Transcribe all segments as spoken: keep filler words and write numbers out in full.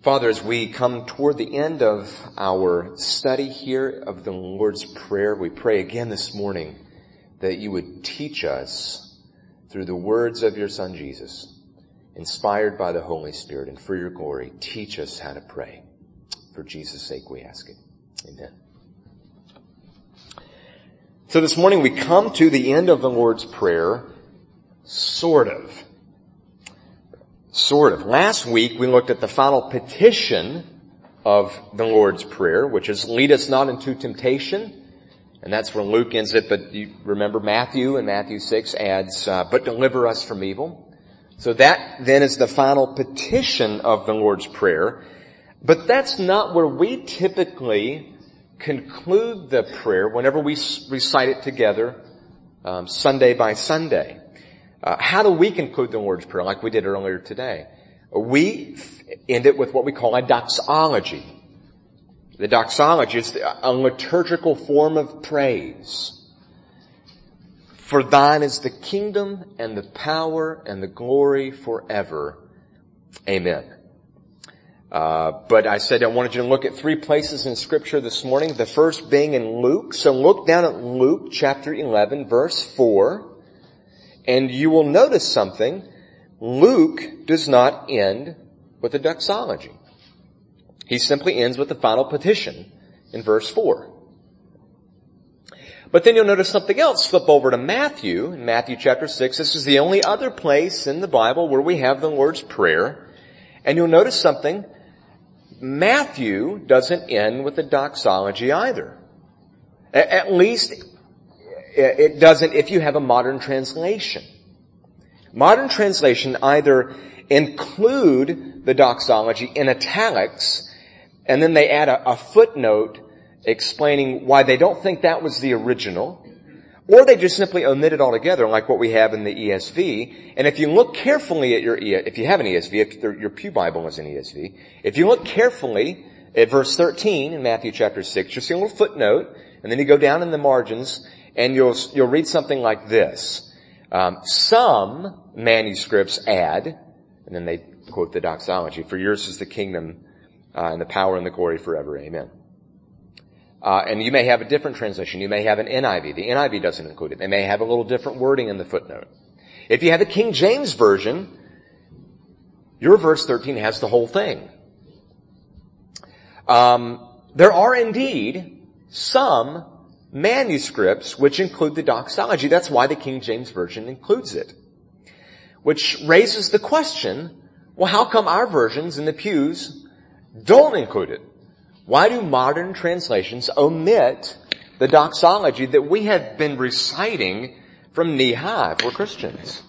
Father, as we come toward the end of our study here of the Lord's Prayer, we pray again this morning that you would teach us through the words of your Son Jesus, inspired by the Holy Spirit and for your glory. Teach us how to pray. For Jesus' sake we ask it. Amen. So this morning we come to the end of the Lord's Prayer, sort of. Sort of. Last week we looked at the final petition of the Lord's Prayer, which is lead us not into temptation. And that's where Luke ends it, but you remember Matthew, and Matthew six adds, uh, but deliver us from evil. So that then is the final petition of the Lord's Prayer. But that's not where we typically conclude the prayer whenever we recite it together, um, Sunday by Sunday. Uh, how do we conclude the Lord's Prayer like we did earlier today? We end it with what we call a doxology. The doxology is a liturgical form of praise. For thine is the kingdom and the power and the glory forever. Amen. Uh, but I said I wanted you to look at three places in Scripture this morning. The first being in Luke. So look down at Luke chapter eleven, verse four. And you will notice something. Luke does not end with a doxology. He simply ends with the final petition in verse four. But then you'll notice something else. Flip over to Matthew, in Matthew chapter six. This is the only other place in the Bible where we have the Lord's Prayer. And you'll notice something. Matthew doesn't end with a doxology either. At least it doesn't if you have a modern translation. Modern translation either include the doxology in italics, and then they add a, a footnote explaining why they don't think that was the original, or they just simply omit it altogether, like what we have in the E S V. And if you look carefully at your, if you have an E S V, if your Pew Bible is an E S V, if you look carefully at verse thirteen in Matthew chapter six, you'll see a little footnote, and then you go down in the margins, and you'll, you'll read something like this. Um, some manuscripts add, and then they quote the doxology, for yours is the kingdom, uh, and the power and the glory forever. Amen. Uh, and you may have a different translation. You may have an N I V. The N I V doesn't include it. They may have a little different wording in the footnote. If you have a King James Version, your verse thirteen has the whole thing. Um, there are indeed some manuscripts which include the doxology. That's why the King James Version includes it. Which raises the question, well, how come our versions in the pews don't include it? Why do modern translations omit the doxology that we have been reciting from knee high for Christians?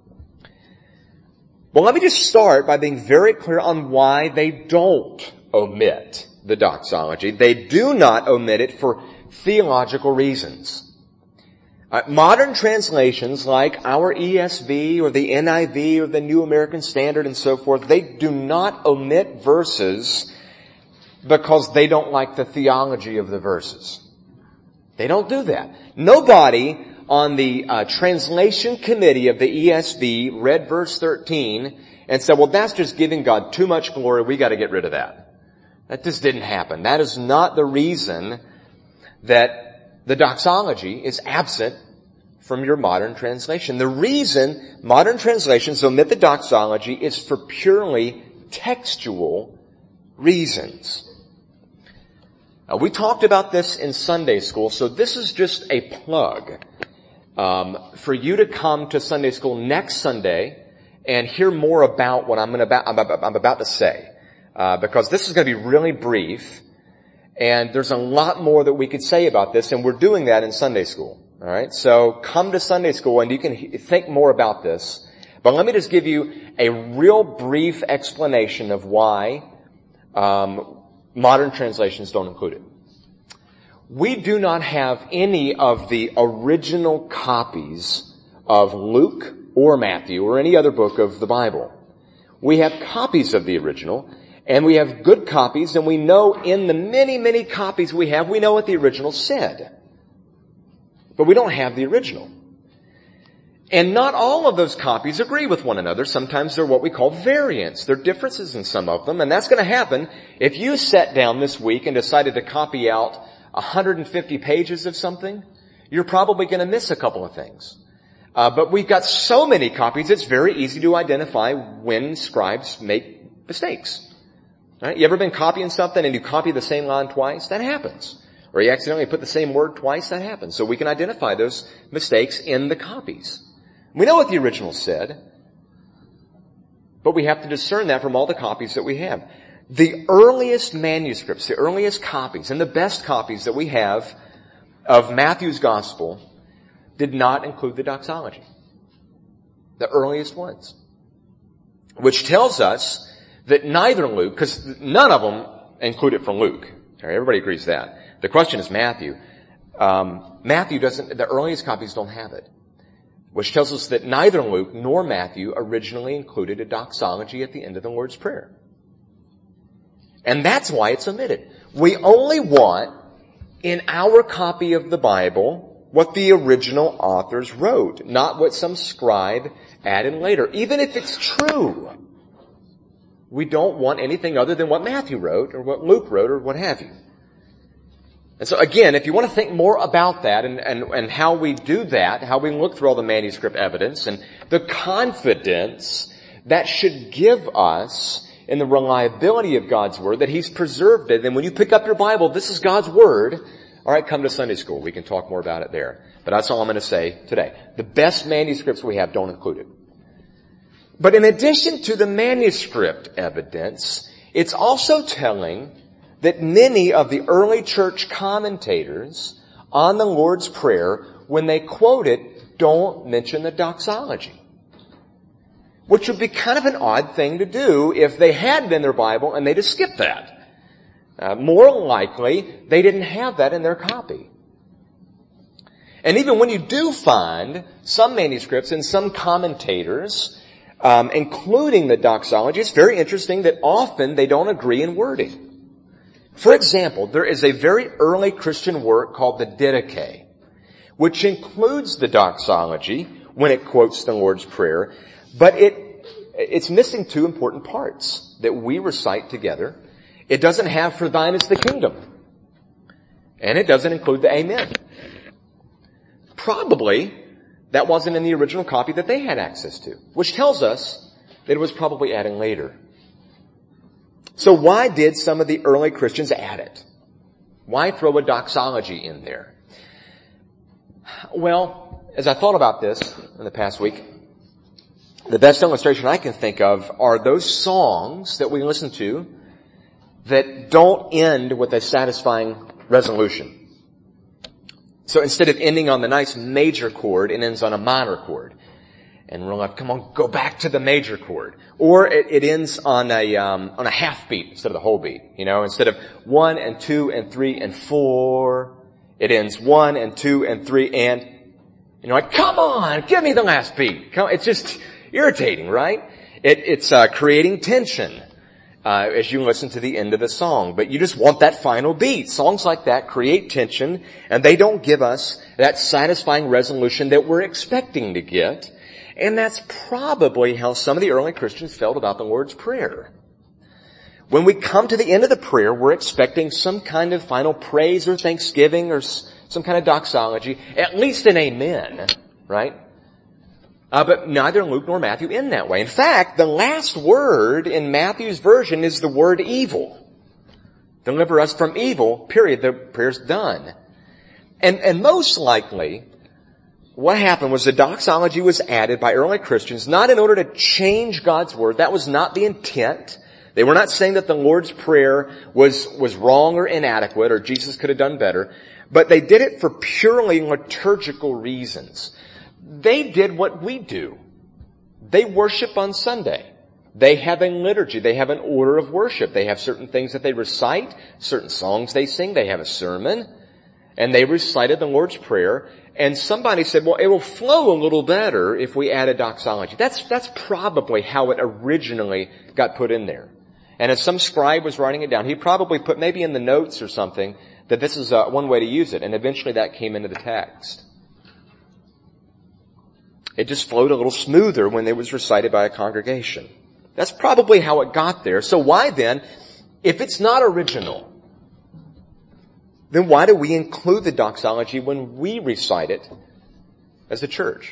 Well, let me just start by being very clear on why they don't omit the doxology. They do not omit it for theological reasons. Uh, modern translations like our E S V or the N I V or the New American Standard and so forth, they do not omit verses because they don't like the theology of the verses. They don't do that. Nobody on the uh, translation committee of the E S V read verse thirteen and said, well, that's just giving God too much glory. We got to get rid of that. That just didn't happen. That is not the reason that the doxology is absent from your modern translation. The reason modern translations omit the doxology is for purely textual reasons. Now, we talked about this in Sunday school, so this is just a plug um, for you to come to Sunday school next Sunday and hear more about what I'm, about, I'm, about, I'm about to say, uh, because this is going to be really brief. And there's a lot more that we could say about this, and we're doing that in Sunday school. All right? So come to Sunday school and you can think more about this. But let me just give you a real brief explanation of why um modern translations don't include it. We do not have any of the original copies of Luke or Matthew or any other book of the Bible. We have copies of the original, and we have good copies, and we know in the many, many copies we have, we know what the original said. But we don't have the original. And not all of those copies agree with one another. Sometimes they're what we call variants. There are differences in some of them, and that's going to happen if you sat down this week and decided to copy out one hundred fifty pages of something. You're probably going to miss a couple of things. Uh, but we've got so many copies, it's very easy to identify when scribes make mistakes. Right? You ever been copying something and you copy the same line twice? That happens. Or you accidentally put the same word twice? That happens. So we can identify those mistakes in the copies. We know what the original said, but we have to discern that from all the copies that we have. The earliest manuscripts, the earliest copies, and the best copies that we have of Matthew's gospel did not include the doxology. The earliest ones. Which tells us that neither Luke, because none of them include it from Luke. Everybody agrees that. The question is Matthew. Um, Matthew doesn't, the earliest copies don't have it. Which tells us that neither Luke nor Matthew originally included a doxology at the end of the Lord's Prayer. And that's why it's omitted. We only want, in our copy of the Bible, what the original authors wrote, not what some scribe added later. Even if it's true, we don't want anything other than what Matthew wrote, or what Luke wrote, or what have you. And so again, if you want to think more about that and, and, and how we do that, how we look through all the manuscript evidence and the confidence that should give us in the reliability of God's Word, that He's preserved it. And when you pick up your Bible, this is God's Word. All right, come to Sunday school. We can talk more about it there. But that's all I'm going to say today. The best manuscripts we have don't include it. But in addition to the manuscript evidence, it's also telling that many of the early church commentators on the Lord's Prayer, when they quote it, don't mention the doxology. Which would be kind of an odd thing to do if they had been their Bible and they just skipped that. Uh, more likely, they didn't have that in their copy. And even when you do find some manuscripts and some commentators, um, including the doxology, it's very interesting that often they don't agree in wording. For example, there is a very early Christian work called the Didache, which includes the doxology when it quotes the Lord's Prayer, but it it's missing two important parts that we recite together. It doesn't have "For thine is the kingdom," and it doesn't include the Amen. Probably that wasn't in the original copy that they had access to, which tells us that it was probably added later. So why did some of the early Christians add it? Why throw a doxology in there? Well, as I thought about this in the past week, the best illustration I can think of are those songs that we listen to that don't end with a satisfying resolution. So instead of ending on the nice major chord, it ends on a minor chord. And we're like, come on, go back to the major chord. Or it, it ends on a, um, on a half beat instead of the whole beat. You know, instead of one and two and three and four, it ends one and two and three and, you know, like, come on, give me the last beat. Come, it's just irritating, right? It, it's, uh, creating tension, uh, as you listen to the end of the song. But you just want that final beat. Songs like that create tension, and they don't give us that satisfying resolution that we're expecting to get. And that's probably how some of the early Christians felt about the Lord's Prayer. When we come to the end of the prayer, we're expecting some kind of final praise or thanksgiving or some kind of doxology, at least an amen, right? Uh, but neither Luke nor Matthew end that way. In fact, the last word in Matthew's version is the word evil. Deliver us from evil, period. The prayer's done. And, and most likely, what happened was the doxology was added by early Christians not in order to change God's Word. That was not the intent. They were not saying that the Lord's Prayer was, was wrong or inadequate or Jesus could have done better. But they did it for purely liturgical reasons. They did what we do. They worship on Sunday. They have a liturgy. They have an order of worship. They have certain things that they recite, certain songs they sing. They have a sermon. And they recited the Lord's Prayer. And somebody said, well, it will flow a little better if we add a doxology. That's, that's probably how it originally got put in there. And as some scribe was writing it down, he probably put maybe in the notes or something that this is uh, one way to use it. And eventually that came into the text. It just flowed a little smoother when it was recited by a congregation. That's probably how it got there. So why then, if it's not original, then why do we include the doxology when we recite it as a church?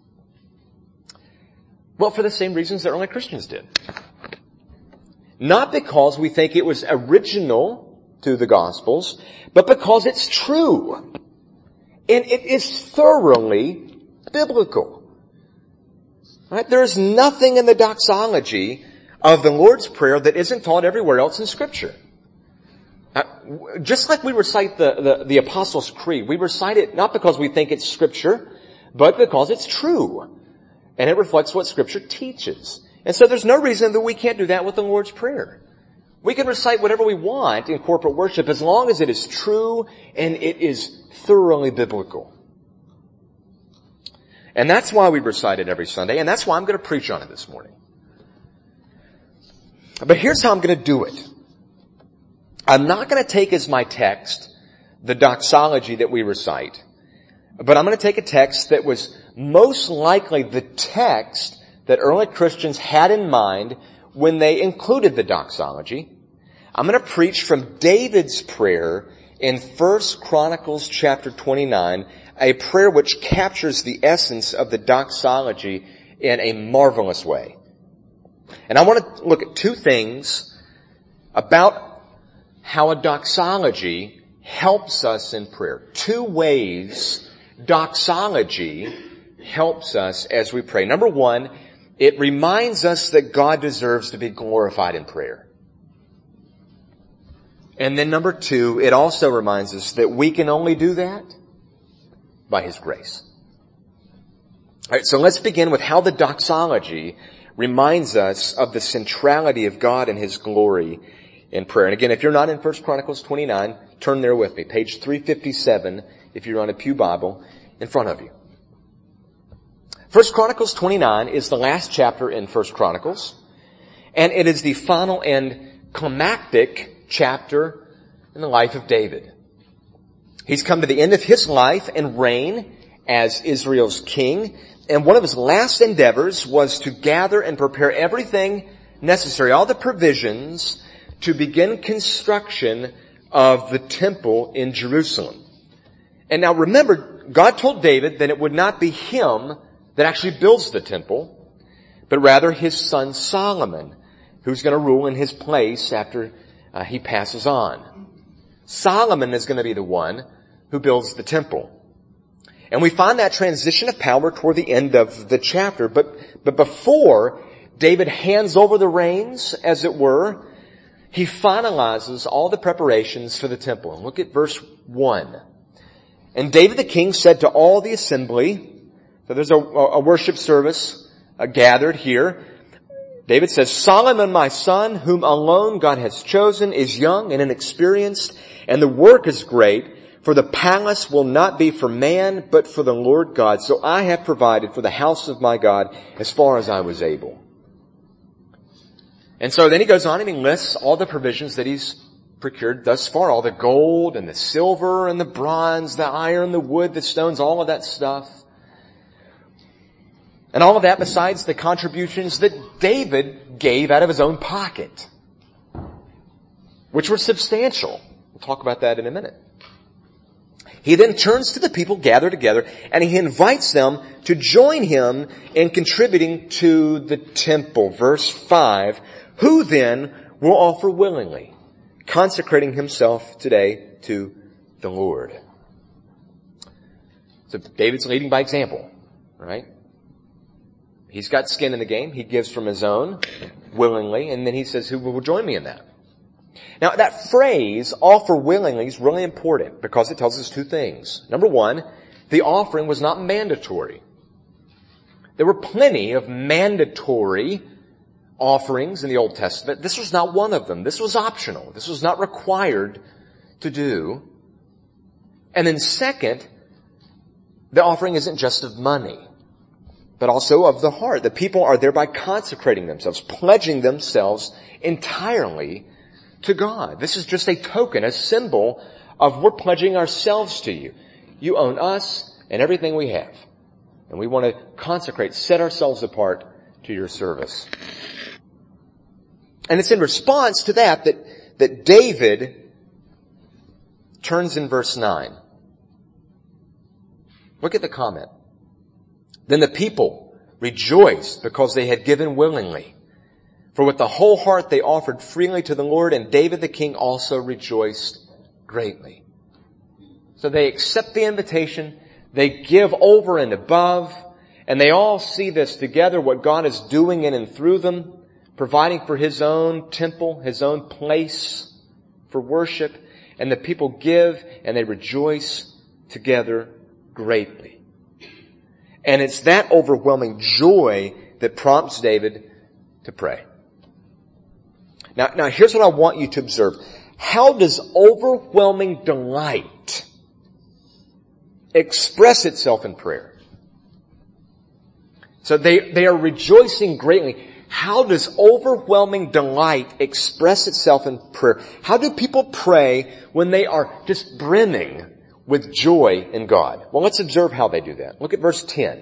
Well, for the same reasons that early Christians did. Not because we think it was original to the Gospels, but because it's true. And it is thoroughly biblical. Right? There is nothing in the doxology of the Lord's Prayer that isn't taught everywhere else in Scripture. Uh, just like we recite the, the, the Apostles' Creed, we recite it not because we think it's Scripture, but because it's true. And it reflects what Scripture teaches. And so there's no reason that we can't do that with the Lord's Prayer. We can recite whatever we want in corporate worship as long as it is true and it is thoroughly biblical. And that's why we recite it every Sunday, and that's why I'm going to preach on it this morning. But here's how I'm going to do it. I'm not going to take as my text the doxology that we recite, but I'm going to take a text that was most likely the text that early Christians had in mind when they included the doxology. I'm going to preach from David's prayer in First Chronicles chapter twenty-nine, a prayer which captures the essence of the doxology in a marvelous way. And I want to look at two things about how a doxology helps us in prayer. Two ways doxology helps us as we pray. Number one, it reminds us that God deserves to be glorified in prayer. And then number two, it also reminds us that we can only do that by His grace. All right, so let's begin with how the doxology reminds us of the centrality of God and His glory in prayer. And again, if you're not in First Chronicles twenty-nine, turn there with me. Page three fifty-seven, if you're on a pew Bible, in front of you. First Chronicles twenty-nine is the last chapter in First Chronicles, and it is the final and climactic chapter in the life of David. He's come to the end of his life and reign as Israel's king, and one of his last endeavors was to gather and prepare everything necessary, all the provisions, to begin construction of the temple in Jerusalem. And now remember, God told David that it would not be him that actually builds the temple, but rather his son Solomon, who's going to rule in his place after uh, he passes on. Solomon is going to be the one who builds the temple. And we find that transition of power toward the end of the chapter. But, but before David hands over the reins, as it were, he finalizes all the preparations for the temple. And look at verse one. And David the king said to all the assembly, so there's a, a worship service uh, gathered here. David says, Solomon my son, whom alone God has chosen, is young and inexperienced, and the work is great. For the palace will not be for man, but for the Lord God. So I have provided for the house of my God as far as I was able. And so then he goes on and he lists all the provisions that he's procured thus far. All the gold and the silver and the bronze, the iron, the wood, the stones, all of that stuff. And all of that besides the contributions that David gave out of his own pocket, which were substantial. We'll talk about that in a minute. He then turns to the people gathered together and he invites them to join him in contributing to the temple. Verse five, who then will offer willingly, consecrating himself today to the Lord. So David's leading by example, right? He's got skin in the game. He gives from his own willingly, and then he says, who will join me in that? Now, that phrase, offer willingly, is really important because it tells us two things. Number one, the offering was not mandatory. There were plenty of mandatory offerings in the Old Testament. This was not one of them. This was optional. This was not required to do. And then second, the offering isn't just of money, but also of the heart. The people are thereby consecrating themselves, pledging themselves entirely to God. This is just a token, a symbol of we're pledging ourselves to you. You own us and everything we have. And we want to consecrate, set ourselves apart to your service. And it's in response to that that, that David turns in verse nine. Look at the comment. Then the people rejoiced because they had given willingly. For with the whole heart they offered freely to the Lord, and David the king also rejoiced greatly. So they accept the invitation, they give over and above, and they all see this together, what God is doing in and through them, providing for His own temple, His own place for worship, and the people give and they rejoice together greatly. And it's that overwhelming joy that prompts David to pray. Now, now here's what I want you to observe. How does overwhelming delight express itself in prayer? So they, they are rejoicing greatly. How does overwhelming delight express itself in prayer? How do people pray when they are just brimming with joy in God? Well, let's observe how they do that. Look at verse ten.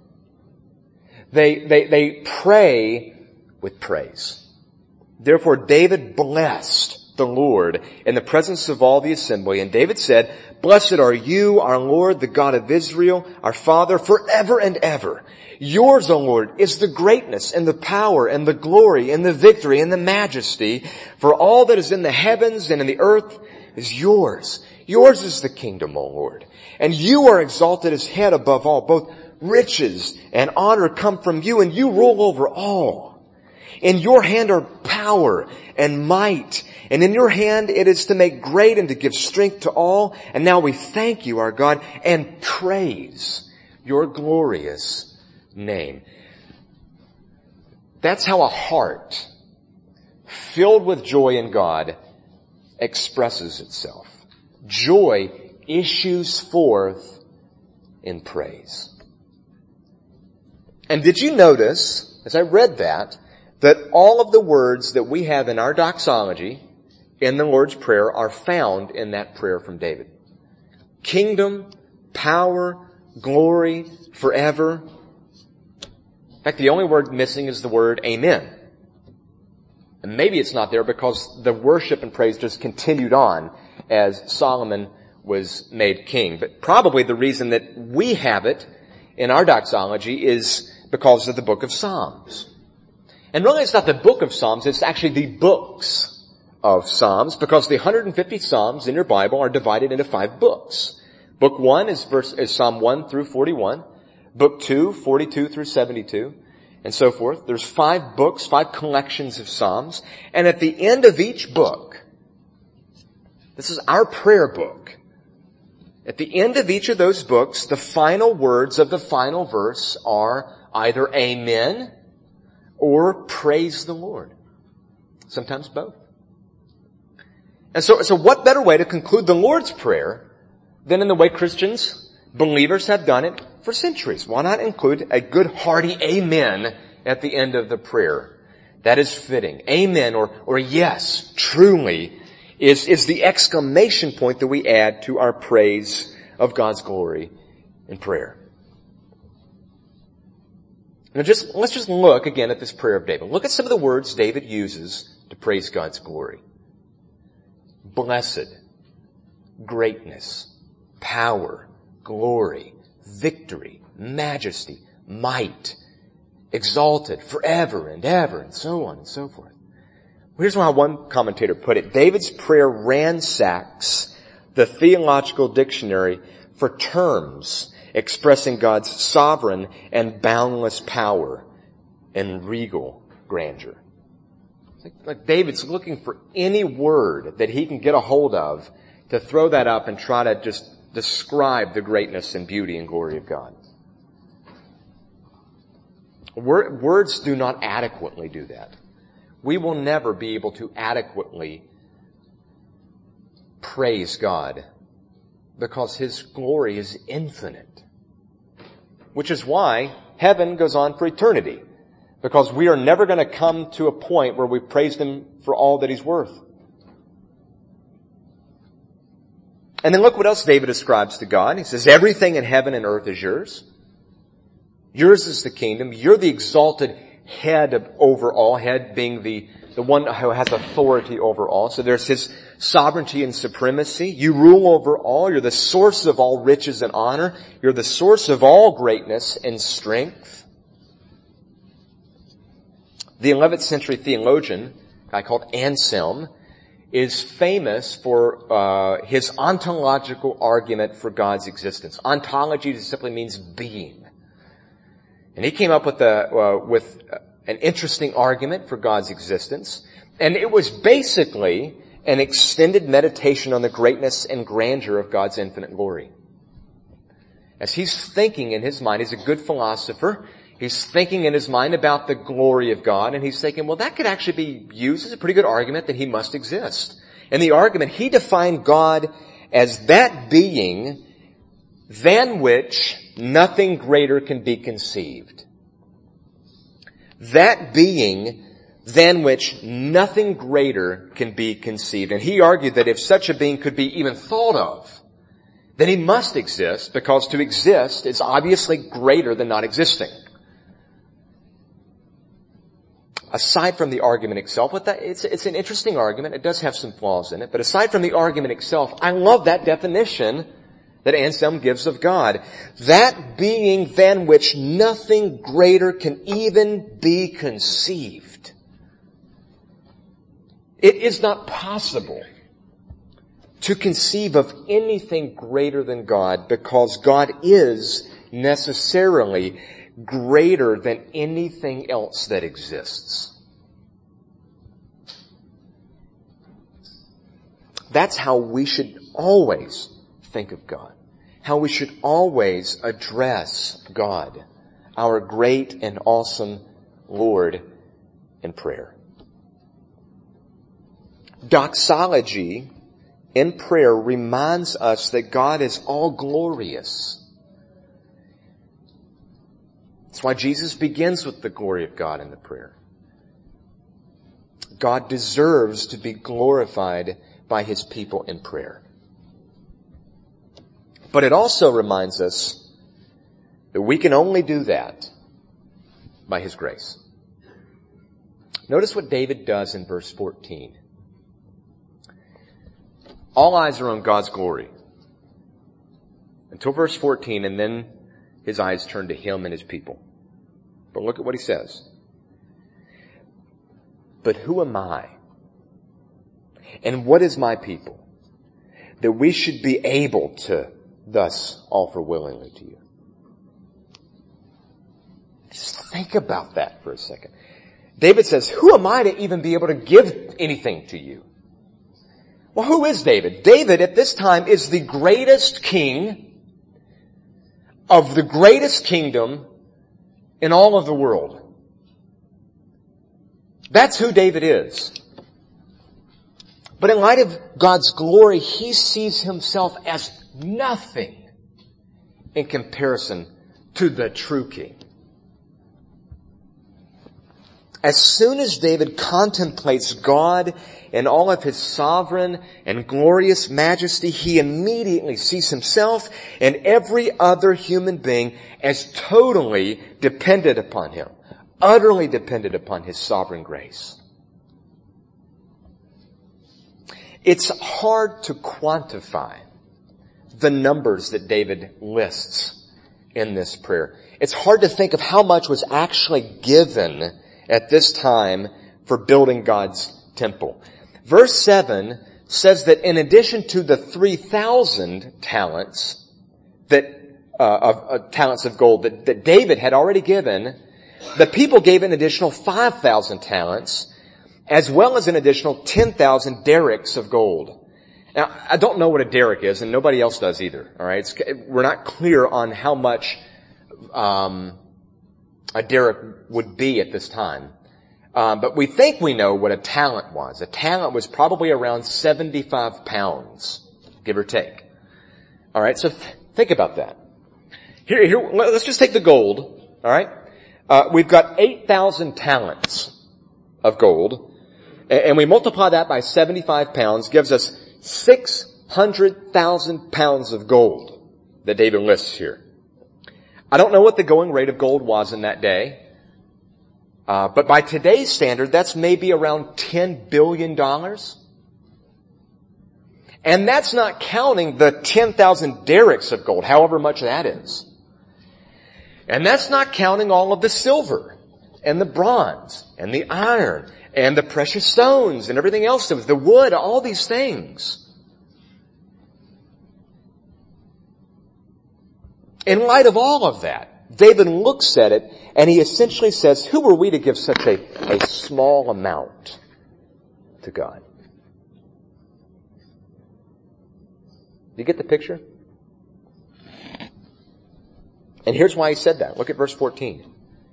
They, they, they pray with praise. Therefore David blessed the Lord in the presence of all the assembly. And David said, Blessed are you, our Lord, the God of Israel, our Father, forever and ever. Yours, O Lord, is the greatness and the power and the glory and the victory and the majesty. For all that is in the heavens and in the earth is yours. Yours is the kingdom, O Lord. And you are exalted as head above all. Both riches and honor come from you, and you rule over all. In your hand are power and might, and in your hand it is to make great and to give strength to all. And now we thank you, our God, and praise your glorious name. That's how a heart filled with joy in God expresses itself. Joy issues forth in praise. And did you notice, as I read that, that all of the words that we have in our doxology in the Lord's Prayer are found in that prayer from David? Kingdom, power, glory, forever. In fact, the only word missing is the word amen. And maybe it's not there because the worship and praise just continued on as Solomon was made king. But probably the reason that we have it in our doxology is because of the book of Psalms. And really it's not the book of Psalms, it's actually the books of Psalms, because the one hundred fifty Psalms in your Bible are divided into five books. Book one is verse, is Psalm one through forty-one. Book two, forty-two through seventy-two, and so forth. There's five books, five collections of Psalms. And at the end of each book, this is our prayer book. At the end of each of those books, the final words of the final verse are either amen or praise the Lord. Sometimes both. And so, so what better way to conclude the Lord's Prayer than in the way Christians, believers have done it for centuries? Why not include a good hearty amen at the end of the prayer? That is fitting. Amen or, or yes, truly is, is the exclamation point that we add to our praise of God's glory in prayer. Now just, let's just look again at this prayer of David. Look at some of the words David uses to praise God's glory. Blessed, greatness, power, glory, victory, majesty, might, exalted, forever and ever, and so on and so forth. Here's how one commentator put it. David's prayer ransacks the theological dictionary for terms expressing God's sovereign and boundless power and regal grandeur. Like, like David's looking for any word that he can get a hold of to throw that up and try to just describe the greatness and beauty and glory of God. Word, words do not adequately do that. We will never be able to adequately praise God because His glory is infinite. Which is why heaven goes on for eternity. Because we are never going to come to a point where we've praised Him for all that He's worth. And then look what else David ascribes to God. He says, everything in heaven and earth is yours. Yours is the kingdom. You're the exalted head of, over all, head being the, the one who has authority over all. So there's his sovereignty and supremacy. You rule over all. You're the source of all riches and honor. You're the source of all greatness and strength. The eleventh century theologian, a guy called Anselm, is famous for uh his ontological argument for God's existence. Ontology simply means being. And he came up with a, uh, with an interesting argument for God's existence. And it was basically an extended meditation on the greatness and grandeur of God's infinite glory. As he's thinking in his mind, he's a good philosopher. He's thinking in his mind about the glory of God. And he's thinking, well, that could actually be used as a pretty good argument that he must exist. And the argument, he defined God as that being than which nothing greater can be conceived. That being than which nothing greater can be conceived. And he argued that if such a being could be even thought of, then he must exist, because to exist is obviously greater than not existing. Aside from the argument itself, but that, it's, it's an interesting argument. It does have some flaws in it. But aside from the argument itself, I love that definition that Anselm gives of God. That being than which nothing greater can even be conceived. It is not possible to conceive of anything greater than God, because God is necessarily greater than anything else that exists. That's how we should always think of God. How we should always address God, our great and awesome Lord, in prayer. Doxology in prayer reminds us that God is all glorious. That's why Jesus begins with the glory of God in the prayer. God deserves to be glorified by his people in prayer. But it also reminds us that we can only do that by his grace. Notice what David does in verse fourteen. All eyes are on God's glory until verse fourteen, and then his eyes turn to him and his people. But look at what he says. But who am I? And what is my people, that we should be able to thus offer willingly to you? Just think about that for a second. David says, who am I to even be able to give anything to you? Well, who is David? David at this time is the greatest king of the greatest kingdom in all of the world. That's who David is. But in light of God's glory, he sees himself as nothing in comparison to the true king. As soon as David contemplates God in all of his sovereign and glorious majesty, he immediately sees himself and every other human being as totally dependent upon him, utterly dependent upon his sovereign grace. It's hard to quantify the numbers that David lists in this prayer. It's hard to think of how much was actually given at this time for building God's temple. Verse seven says that in addition to the three thousand talents that, uh, of, uh, talents of gold that, that David had already given, the people gave an additional five thousand talents, as well as an additional ten thousand derricks of gold. Now, I don't know what a derrick is, and nobody else does either. All right, it's, we're not clear on how much um, a derrick would be at this time, um, but we think we know what a talent was. A talent was probably around seventy-five pounds, give or take. All right, so th- think about that. Here, here, let's just take the gold. All right, uh, we've got eight thousand talents of gold. And we multiply that by seventy-five pounds, gives us six hundred thousand pounds of gold that David lists here. I don't know what the going rate of gold was in that day. Uh, but by today's standard, that's maybe around ten billion dollars. And that's not counting the ten thousand derricks of gold, however much that is. And that's not counting all of the silver and the bronze and the iron and the precious stones and everything else, the wood, all these things. In light of all of that, David looks at it and he essentially says, who are we to give such a, a small amount to God? Do you get the picture? And here's why he said that. Look at verse fourteen.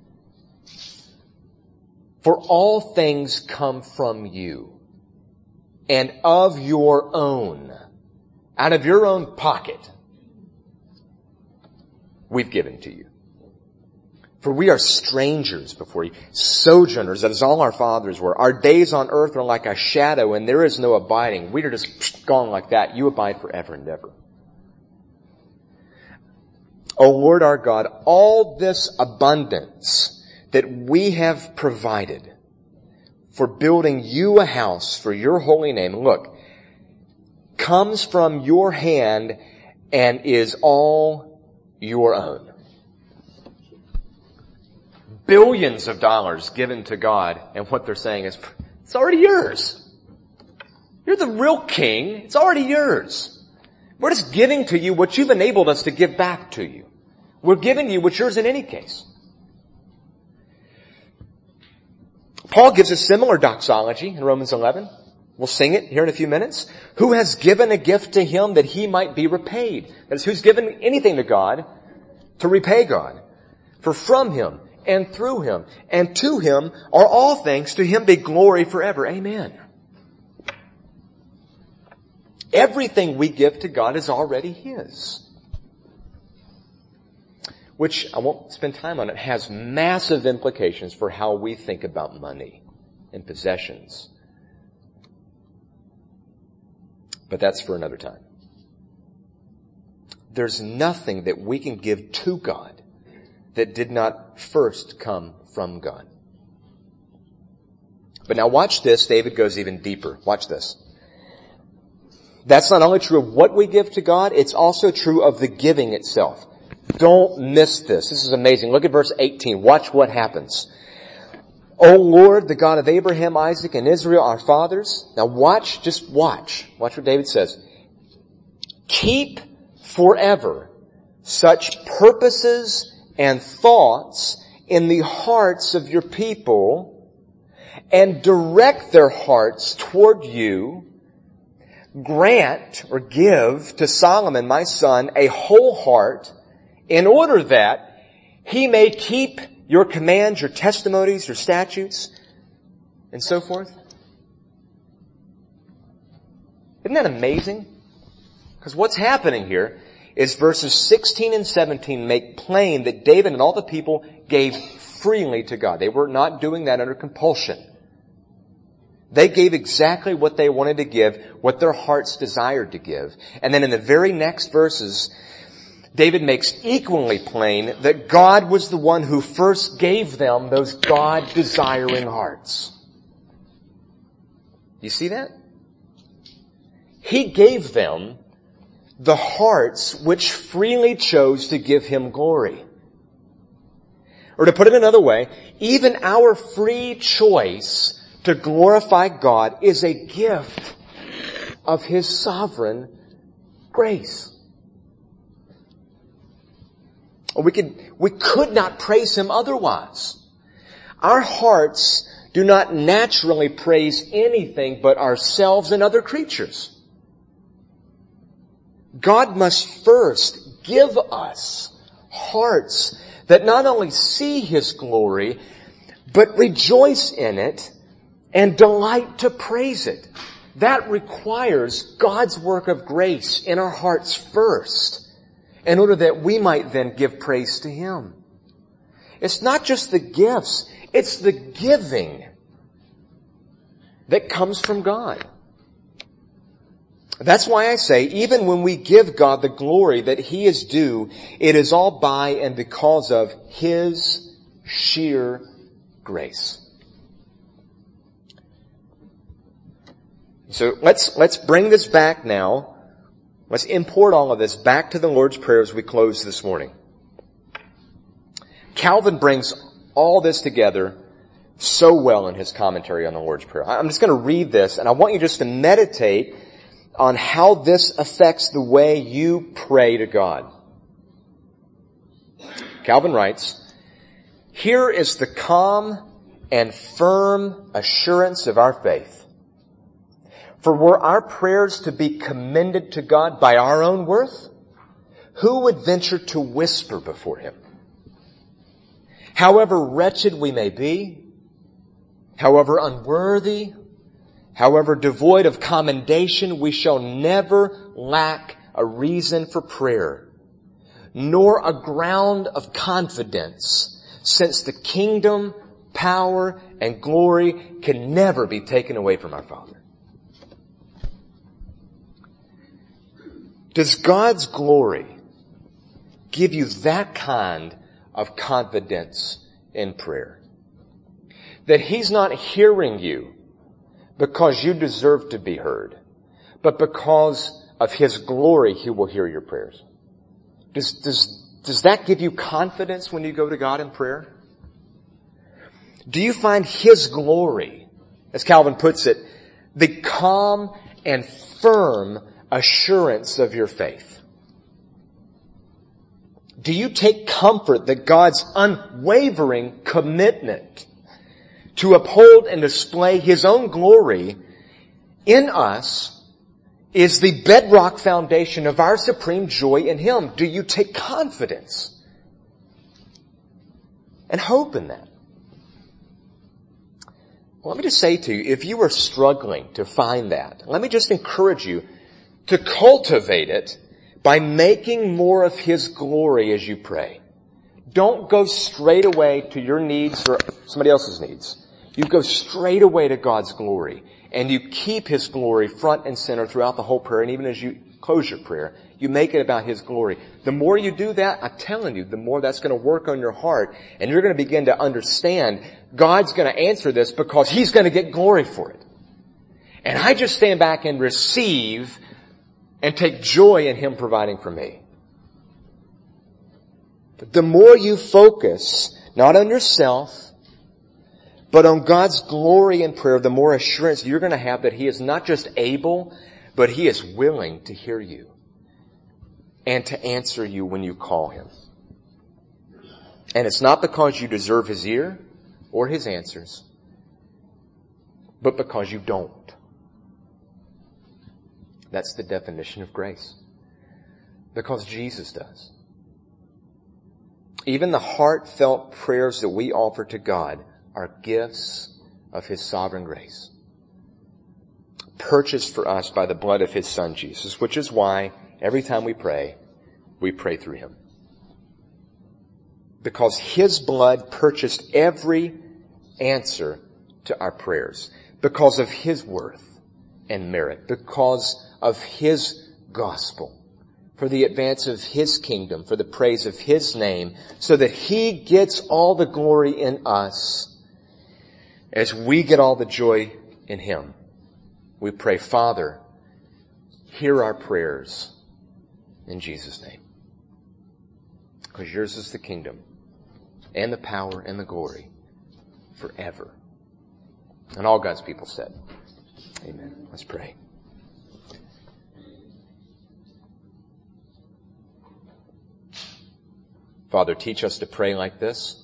For all things come from you, and of your own, out of your own pocket, we've given to you. For we are strangers before you, sojourners, that is all our fathers were. Our days on earth are like a shadow, and there is no abiding. We are just gone like that. You abide forever and ever. O Lord our God, all this abundance that we have provided for building you a house for your holy name, look, comes from your hand and is all your own. Billions of dollars given to God, and what they're saying is, it's already yours. You're the real king. It's already yours. We're just giving to you what you've enabled us to give back to you. We're giving you what's yours in any case. Paul gives a similar doxology in Romans eleven. We'll sing it here in a few minutes. Who has given a gift to him that he might be repaid? That is, who's given anything to God to repay God? For from him and through him and to him are all things. To him be glory forever. Amen. Everything we give to God is already his. Which, I won't spend time on it, has massive implications for how we think about money and possessions. But that's for another time. There's nothing that we can give to God that did not first come from God. But now watch this. David goes even deeper. Watch this. That's not only true of what we give to God, it's also true of the giving itself. Don't miss this. This is amazing. Look at verse eighteen. Watch what happens. O Lord, the God of Abraham, Isaac, and Israel, our fathers. Now watch, just watch. Watch what David says. Keep forever such purposes and thoughts in the hearts of your people, and direct their hearts toward you. Grant or give to Solomon, my son, a whole heart, in order that he may keep your commands, your testimonies, your statutes, and so forth. Isn't that amazing? Because what's happening here is verses sixteen and seventeen make plain that David and all the people gave freely to God. They were not doing that under compulsion. They gave exactly what they wanted to give, what their hearts desired to give. And then in the very next verses, David makes equally plain that God was the one who first gave them those God-desiring hearts. You see that? He gave them the hearts which freely chose to give him glory. Or to put it another way, even our free choice to glorify God is a gift of his sovereign grace. We could, we could not praise him otherwise. Our hearts do not naturally praise anything but ourselves and other creatures. God must first give us hearts that not only see his glory, but rejoice in it and delight to praise it. That requires God's work of grace in our hearts first, in order that we might then give praise to him. It's not just the gifts, it's the giving that comes from God. That's why I say, even when we give God the glory that He is due, it is all by and because of His sheer grace. So let's, let's bring this back now. Let's import all of this back to the Lord's Prayer as we close this morning. Calvin brings all this together so well in his commentary on the Lord's Prayer. I'm just going to read this, and I want you just to meditate on how this affects the way you pray to God. Calvin writes, "Here is the calm and firm assurance of our faith. For were our prayers to be commended to God by our own worth, who would venture to whisper before Him? However wretched we may be, however unworthy, however devoid of commendation, we shall never lack a reason for prayer, nor a ground of confidence, since the kingdom, power, and glory can never be taken away from our Father." Does God's glory give you that kind of confidence in prayer? That He's not hearing you because you deserve to be heard, but because of His glory He will hear your prayers. Does, does, does that give you confidence when you go to God in prayer? Do you find His glory, as Calvin puts it, the calm and firm assurance of your faith? Do you take comfort that God's unwavering commitment to uphold and display His own glory in us is the bedrock foundation of our supreme joy in Him? Do you take confidence and hope in that? Well, let me just say to you, if you are struggling to find that, let me just encourage you to cultivate it by making more of His glory as you pray. Don't go straight away to your needs or somebody else's needs. You go straight away to God's glory, and you keep His glory front and center throughout the whole prayer, and even as you close your prayer, you make it about His glory. The more you do that, I'm telling you, the more that's going to work on your heart, and you're going to begin to understand God's going to answer this because He's going to get glory for it. And I just stand back and receive and take joy in Him providing for me. But the more you focus, not on yourself, but on God's glory in prayer, the more assurance you're going to have that He is not just able, but He is willing to hear you and to answer you when you call Him. And it's not because you deserve His ear or His answers, but because you don't. That's the definition of grace. Because Jesus does. Even the heartfelt prayers that we offer to God are gifts of His sovereign grace, purchased for us by the blood of His Son Jesus, which is why every time we pray, we pray through Him. Because His blood purchased every answer to our prayers. Because of His worth and merit. Because of His gospel, for the advance of His kingdom, for the praise of His name, so that He gets all the glory in us as we get all the joy in Him. We pray, Father, hear our prayers in Jesus' name. Because yours is the kingdom and the power and the glory forever. And all God's people said, amen. Let's pray. Father, teach us to pray like this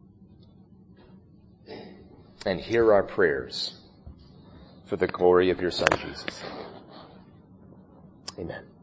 and hear our prayers for the glory of your Son, Jesus. Amen.